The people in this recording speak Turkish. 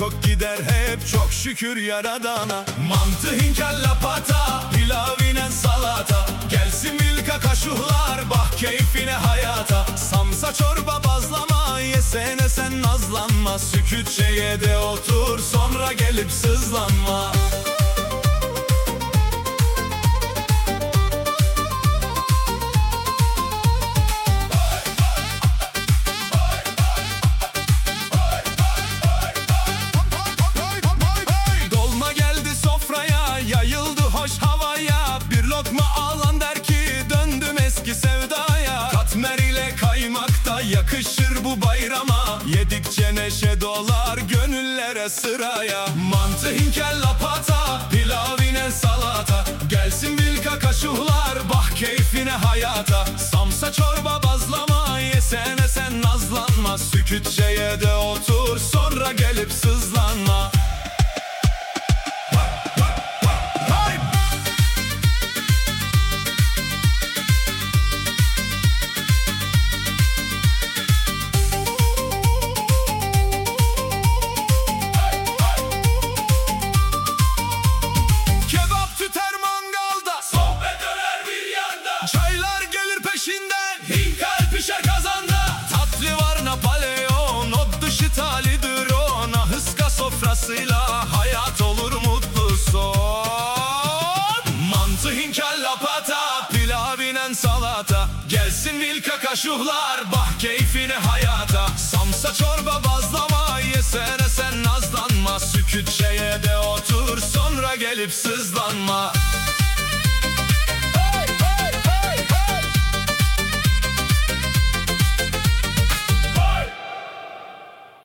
tok gider hep çok şükür yaradana. Mantı, hinkal, lapata, pilavinen salata. Gelsin vilka kaşuhlar, bah keyfine hayata. Samsa, çorba, bazlama, yesene sen nazlanma. Sükütçe ye de otur, sonra gelip sızlanma. Dolma geldi sofraya, yayıldı hoş havaya. Bir lokma alan der ki döndüm eski sevdaya. Katmer ile kaymak da yakışır bu bayrama. Yedikçe neşe dolar gönüllere sıraya. Mantı, hinkal, lapata, pilavine salata. Gelsin vilka kaşuhlar, bah keyfine hayata. Samsa, çorba, bazlama, yesene sen nazlanma. Sükütçe ye de otur, sonra gelip sızlanma. Çaylar gelir peşinden, hinkal pişer kazanda. Tatlı var Napolyon, o dışı talidir o. Nahıska sofrasıyla hayat olur mutlu son. Mantı, hinkal, lapata, pilavinen salata. Gelsin vilka kaşuhlar, bah keyfine hayata. Samsa, çorba, bazlama, yesene sen nazlanma. Sükütçe ye de otur, sonra gelip sızlanma.